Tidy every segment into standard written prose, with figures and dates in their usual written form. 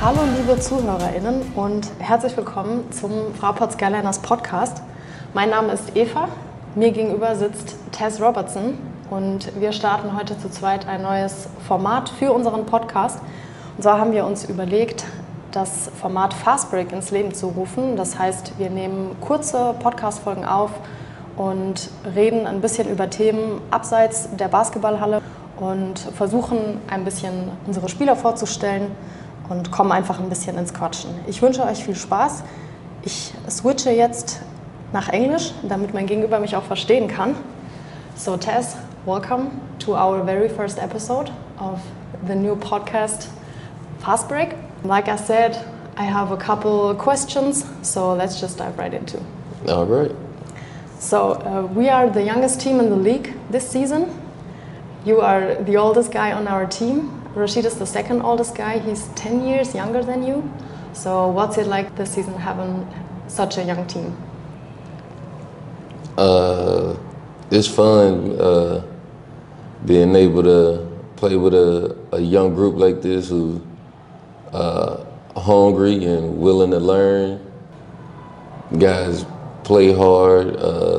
Hallo liebe ZuhörerInnen und herzlich willkommen zum Fraport Skyliners Podcast. Mein Name ist Eva, mir gegenüber sitzt Tess Robertson und wir starten heute zu zweit ein neues Format für unseren Podcast. Und zwar haben wir uns überlegt, das Format Fast Break ins Leben zu rufen. Das heißt, wir nehmen kurze Podcast-Folgen auf und reden ein bisschen über Themen abseits der Basketballhalle und versuchen ein bisschen unsere Spieler vorzustellen und kommen einfach ein bisschen ins Quatschen. Ich wünsche euch viel Spaß. Ich switche jetzt nach Englisch, damit mein Gegenüber mich auch verstehen kann. So Tess, welcome to our very first episode of the new podcast Fast Break. Like I said, I have a couple questions, so let's just dive right into. All right. So we are the youngest team in the league this season. You are the oldest guy on our team. Rashid is the second oldest guy. He's 10 years younger than you. So what's it like this season having such a young team? It's fun being able to play with a young group like this who hungry and willing to learn. Guys play hard,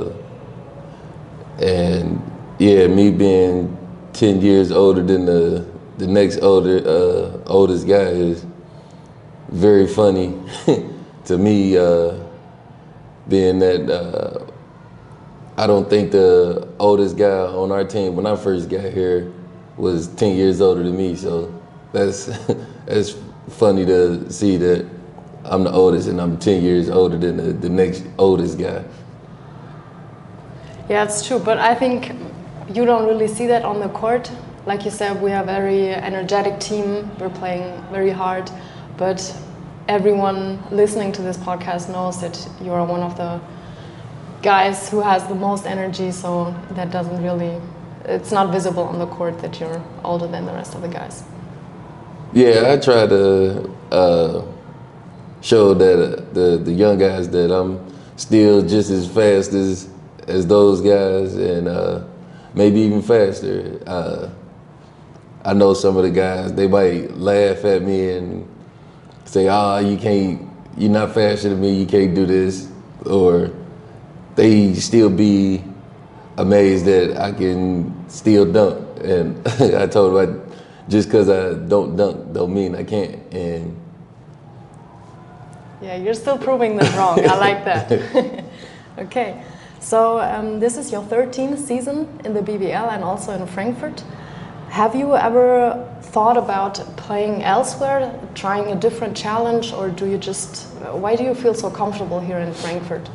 and yeah, me being 10 years older than the next oldest guy is very funny to me, being that I don't think the oldest guy on our team when I first got here was 10 years older than me, so that's funny to see that I'm the oldest and I'm 10 years older than the next oldest guy. Yeah, it's true, but I think you don't really see that on the court. Like you said, we are a very energetic team, we're playing very hard, but everyone listening to this podcast knows that you are one of the guys who has the most energy, so that doesn't really, it's not visible on the court that you're older than the rest of the guys. Yeah, I try to show that the young guys that I'm still just as fast as those guys, and maybe even faster. I know some of the guys, they might laugh at me and say, you're not faster than me, you can't do this. Or they still be amazed that I can still dunk. And I told them, just because I don't dunk don't mean I can't. And yeah, you're still proving them wrong. I like that. Okay, so this is your 13th season in the BBL and also in Frankfurt. Have you ever thought about playing elsewhere, trying a different challenge, or why do you feel so comfortable here in Frankfurt?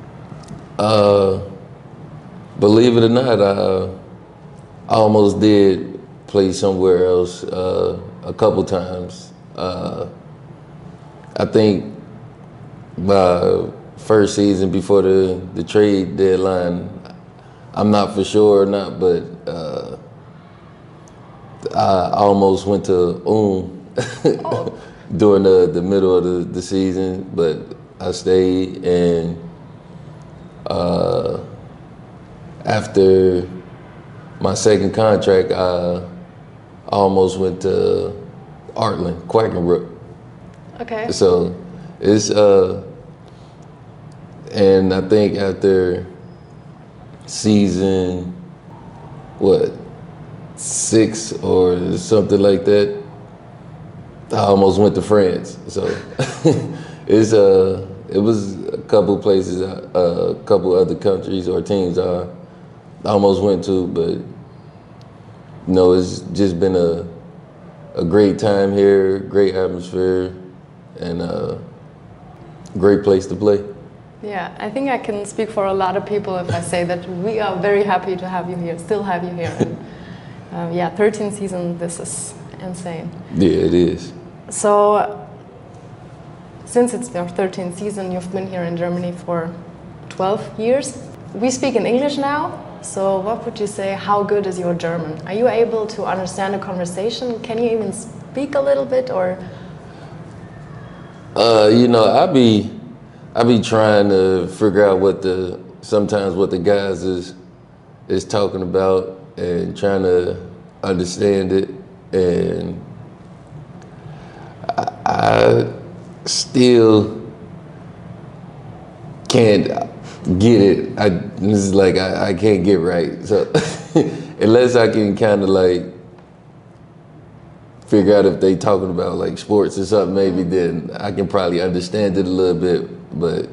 Believe it or not, I almost did play somewhere else a couple times. I think my first season before the trade deadline, I'm not for sure or not, but I almost went to during the middle of the season, but I stayed, and after my second contract, I almost went to Artland, Quackenbrook. Okay. So it's and I think after season 6 or something like that, I almost went to France. So it was a couple places, a couple other countries or teams I almost went to, but it's just been a great time here, great atmosphere, and a great place to play. Yeah, I think I can speak for a lot of people if I say that we are very happy to have you here, still have you here. And, 13 seasons, this is insane. Yeah, it is. So, since it's your 13th season, you've been here in Germany for 12 years. We speak in English now, so what would you say, how good is your German? Are you able to understand a conversation? Can you even speak a little bit, or? I be trying to figure out sometimes what the guys is talking about and trying to understand it, and I still can't get it. This is like I can't get right. So unless I can kind of like figure out if they talking about like sports or something, maybe then I can probably understand it a little bit. But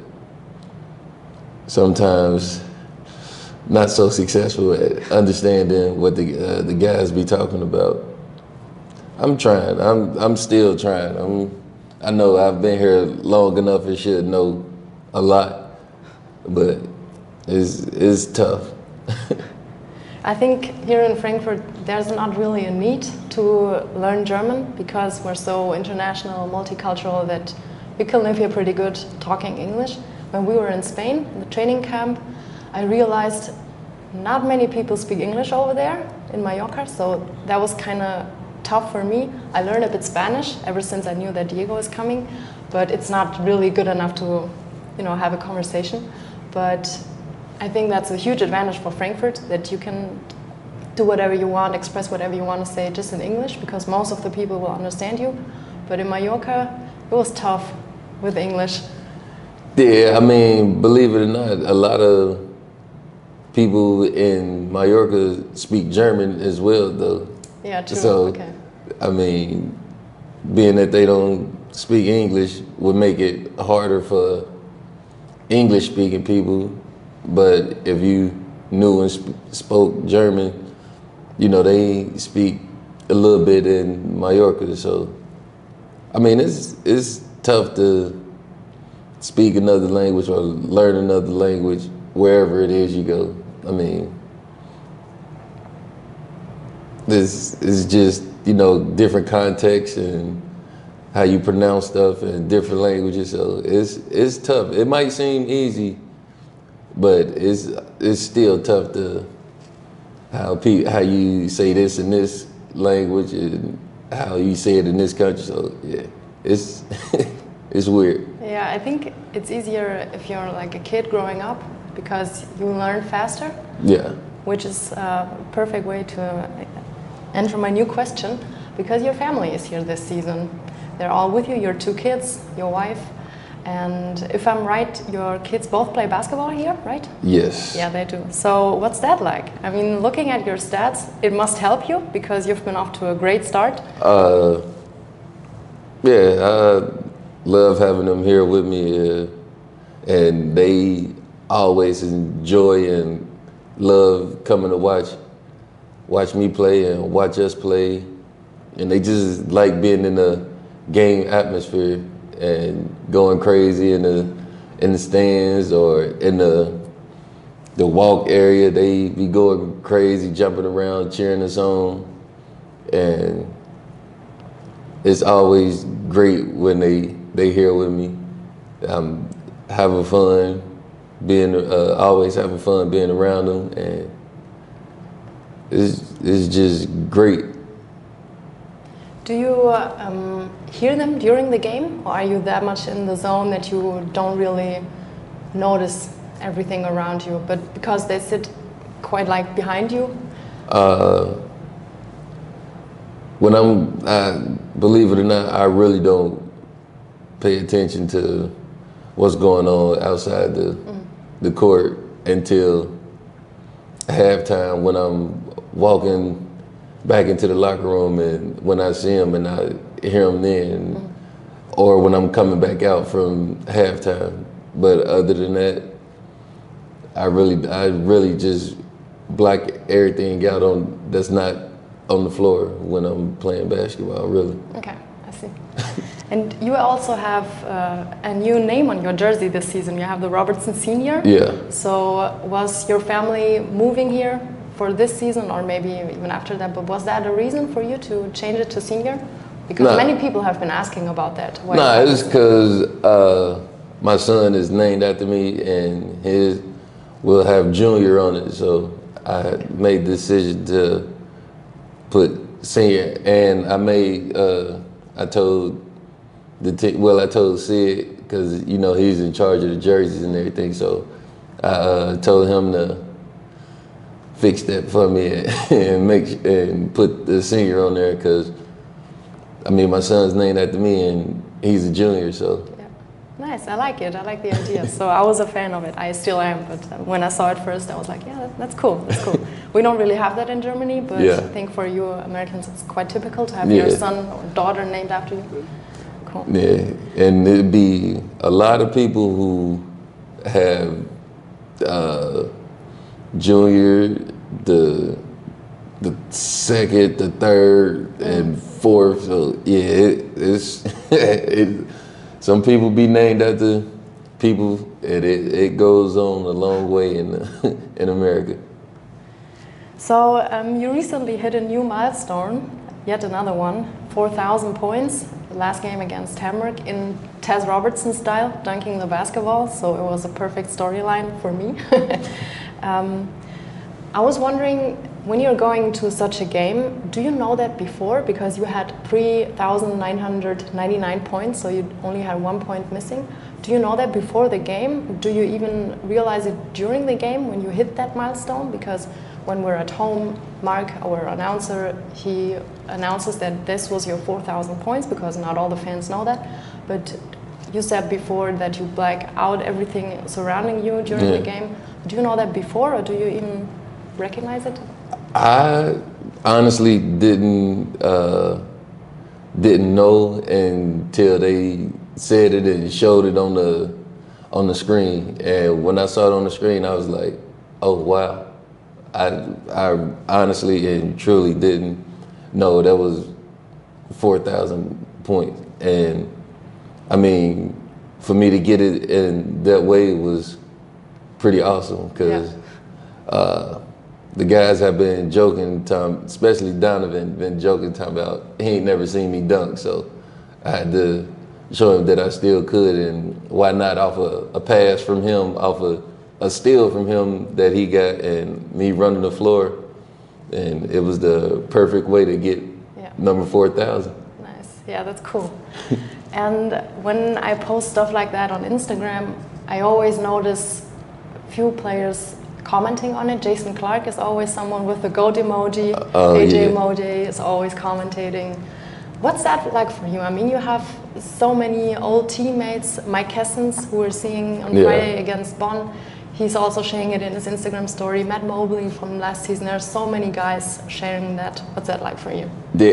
sometimes not so successful at understanding what the guys be talking about. I'm trying. I'm still trying. I know I've been here long enough and should know a lot, but it's tough. I think here in Frankfurt there's not really a need to learn German because we're so international, multicultural that we can live here pretty good talking English. When we were in Spain, in the training camp, I realized not many people speak English over there in Mallorca, so that was kind of tough for me. I learned a bit Spanish ever since I knew that Diego is coming, but it's not really good enough to, have a conversation. But I think that's a huge advantage for Frankfurt, that you can do whatever you want, express whatever you want to say just in English, because most of the people will understand you. But in Mallorca, it was tough with English. Yeah, I mean, believe it or not, a lot of people in Mallorca speak German as well, though. Yeah, true. So, okay. I mean, being that they don't speak English would make it harder for English-speaking people. But if you knew and spoke German, they speak a little bit in Mallorca. So, I mean, it's tough to speak another language or learn another language wherever it is you go. I mean, this is just, different contexts and how you pronounce stuff in different languages. So it's tough. It might seem easy, but it's still tough to how you say this in this language and how you say it in this country. So yeah, it's it's weird. Yeah, I think it's easier if you're like a kid growing up because you learn faster. Yeah. Which is a perfect way to enter my new question, because your family is here this season. They're all with you, your 2 kids, your wife, and if I'm right, your kids both play basketball here, right? Yes. Yeah, they do. So what's that like? I mean, looking at your stats, it must help you because you've been off to a great start. Yeah, I love having them here with me, and they always enjoy and love coming to watch me play and watch us play, and they just like being in the game atmosphere and going crazy in the stands or in the walk area. They be going crazy, jumping around, cheering us on, and it's always great when they here with me. I'm having fun, always having fun being around them, and it's just great. Do you hear them during the game, or are you that much in the zone that you don't really notice everything around you? But because they sit quite like behind you? Believe it or not, I really don't pay attention to what's going on outside the court until halftime, when I'm walking back into the locker room and when I see them and I hear them then, or when I'm coming back out from halftime. But other than that, I really just block everything out that's not on the floor when I'm playing basketball, really. Okay, I see. And you also have a new name on your jersey this season. You have the Robertson Senior. Yeah. So was your family moving here for this season, or maybe even after that? But was that a reason for you to change it to Senior? Because many people have been asking about that. Nah, it's because my son is named after me, and his will have Junior on it. So I made the decision to put Senior, and I told I told Sid, because he's in charge of the jerseys and everything, so I told him to fix that for me and put the Senior on there, because my son's named after me, and he's a junior, so. Nice, I like it. I like the idea. So I was a fan of it. I still am, but when I saw it first, I was like, yeah, that's cool. That's cool. We don't really have that in Germany, but I think for you Americans, it's quite typical to have your son or daughter named after you. Cool. Yeah, and it'd be a lot of people who have junior, the second, the third, and fourth. So yeah, it's some people be named after people, and it goes on a long way in in America. So you recently hit a new milestone, yet another one, 4,000 points. The last game against Hamburg in Taz Robertson style, dunking the basketball. So it was a perfect storyline for me. I was wondering, when you're going to such a game, do you know that before? Because you had 3,999 points, so you only had 1 point missing. Do you know that before the game? Do you even realize it during the game when you hit that milestone? Because when we're at home, Mark, our announcer, he announces that this was your 4,000 points, because not all the fans know that. But you said before that you black out everything surrounding you during the game. Do you know that before, or do you even recognize it? I honestly didn't know until they said it and showed it on the screen. And when I saw it on the screen, I was like, oh wow. I honestly and truly didn't know that was 4,000 points. And I mean, for me to get it in that way was pretty awesome, because the guys have been joking, especially Donovan, been joking about he ain't never seen me dunk. So I had to show him that I still could, and why not off a pass from him, off a steal from him that he got, and me running the floor. And it was the perfect way to get number 4,000. Nice, yeah, that's cool. And when I post stuff like that on Instagram, I always notice few players commenting on it. Jason Clark is always someone with the goat emoji. AJ Mode is always commentating. What's that like for you? I mean, you have so many old teammates. Mike Kessens, who we're seeing on Friday against Bonn, he's also sharing it in his Instagram story. Matt Mobley from last season. There's so many guys sharing that. What's that like for you?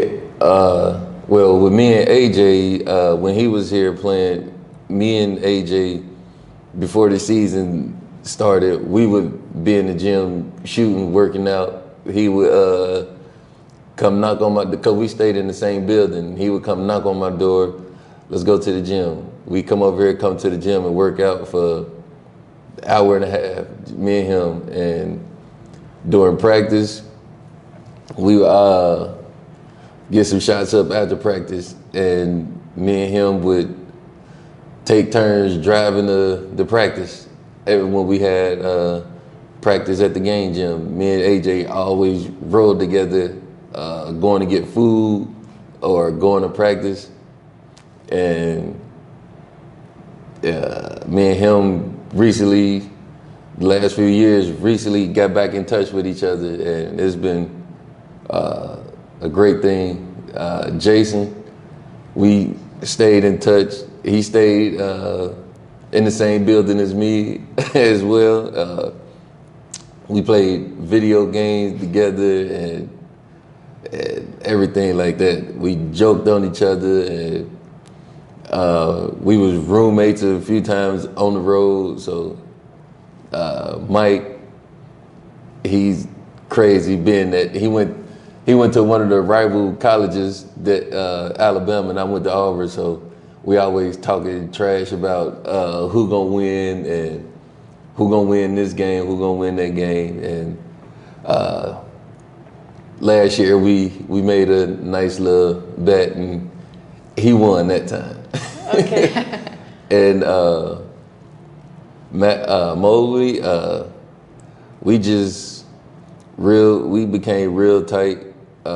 Well, with me and AJ, when he was here playing, me and AJ, before the season started, we would be in the gym shooting, working out. He would come knock on my, because we stayed in the same building, he would come knock on my door, let's go to the gym. We come over here, come to the gym and work out for an hour and a half, me and him. And during practice, we would get some shots up after practice, and me and him would take turns driving the practice. When we had practice at the game gym, me and AJ always rode together, going to get food or going to practice. And me and him recently, the last few years, recently got back in touch with each other, and it's been a great thing. Jason, we stayed in touch. He stayed in the same building as me as well. We played video games together and everything like that. We joked on each other, and we was roommates a few times on the road. So Mike, he's crazy, being that he went to one of the rival colleges, that Alabama, and I went to Auburn. So we always talking trash about who gonna win and who gonna win this game, who gonna win that game. And last year we made a nice little bet, and he won that time. Okay. And Matt Mobley, we became real tight.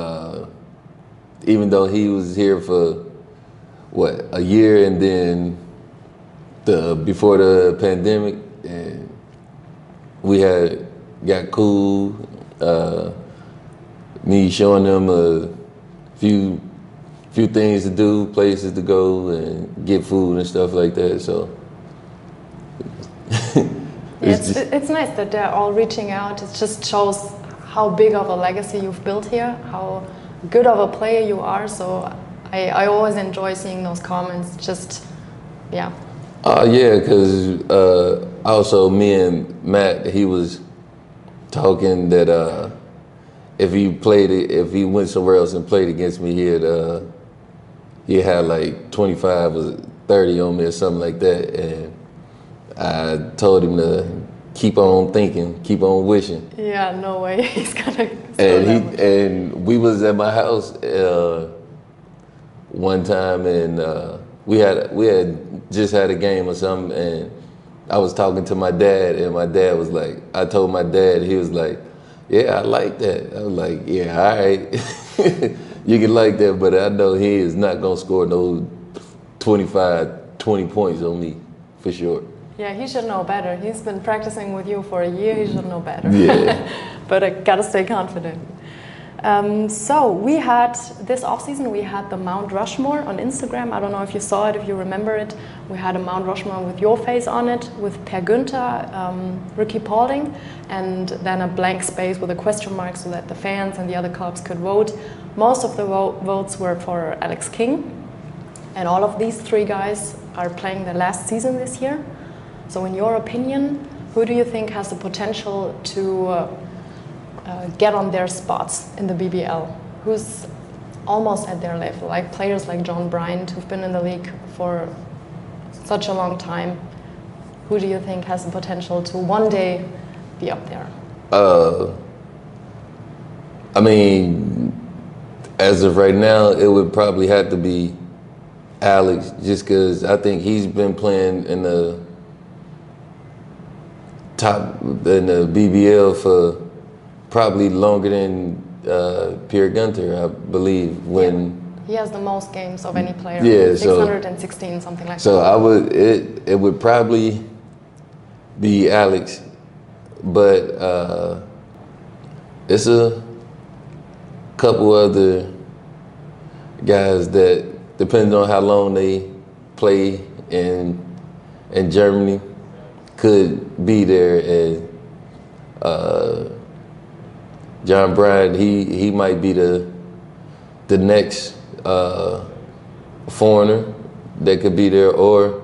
Even though he was here for a year, and then before the pandemic, and we got cool. Me showing them a few few things to do, places to go, and get food and stuff like that. So it's nice that they're all reaching out. It just shows how big of a legacy you've built here, how good of a player you are. So I always enjoy seeing those comments. Just yeah. Yeah, because also me and Matt, he was talking that if he went somewhere else and played against me, he had like 25 or 30 on me or something like that, and I told him to keep on thinking, keep on wishing. Yeah, no way. He's gonna. And we was at my house one time, and we had just had a game or something, and I was talking to my dad, and my dad was like, I told my dad, he was like, yeah, I like that. I was like, yeah, all right. You can like that, but I know he is not gonna score no 25, 20 points on me, for sure. Yeah, he should know better. He's been practicing with you for a year, he should know better. Yeah. But I gotta stay confident. So we had, this offseason, we had the Mount Rushmore on Instagram. I don't know if you saw it, if you remember it. We had a Mount Rushmore with your face on it, with Per Günther, Ricky Paulding, and then a blank space with a question mark so that the fans and the other clubs could vote. Most of the votes were for Alex King. And all of these three guys are playing their last season this year. So in your opinion, who do you think has the potential to get on their spots in the BBL? Who's almost at their level, like players like John Bryant, who've been in the league for such a long time. Who do you think has the potential to one day be up there? I mean, as of right now, it would probably have to be Alex, just because I think he's been playing in the top in the BBL for probably longer than Per Günther, I believe. When he has the most games of any player, yeah, 616, something like that. So it would probably be Alex, but it's a couple other guys that, depending on how long they play in Germany, could be there. And John Bryant, he might be the next foreigner that could be there, or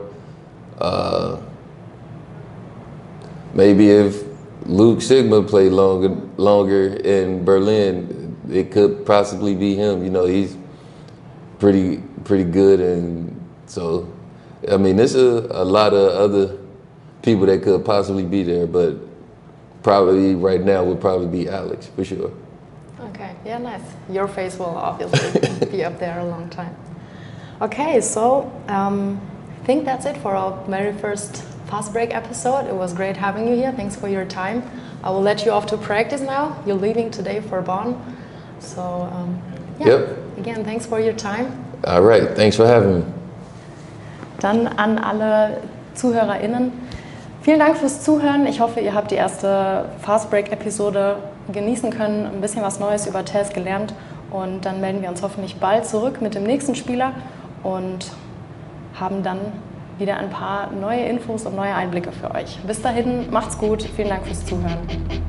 maybe if Luke Sigma played longer in Berlin, it could possibly be him. You know, he's pretty good, and so I mean, there's a lot of other people that could possibly be there, but probably right now would probably be Alex, for sure. Okay, yeah, nice. Your face will obviously be up there a long time. Okay, so I think that's it for our very first Fast Break episode. It was great having you here. Thanks for your time. I will let you off to practice now. You're leaving today for Bonn. So, yeah, yep. Again, thanks for your time. All right, thanks for having me. Dann an alle ZuhörerInnen. Vielen Dank fürs Zuhören. Ich hoffe, ihr habt die erste Fast Break Episode genießen können, ein bisschen was Neues über Tess gelernt, und dann melden wir uns hoffentlich bald zurück mit dem nächsten Spieler und haben dann wieder ein paar neue Infos und neue Einblicke für euch. Bis dahin, macht's gut. Vielen Dank fürs Zuhören.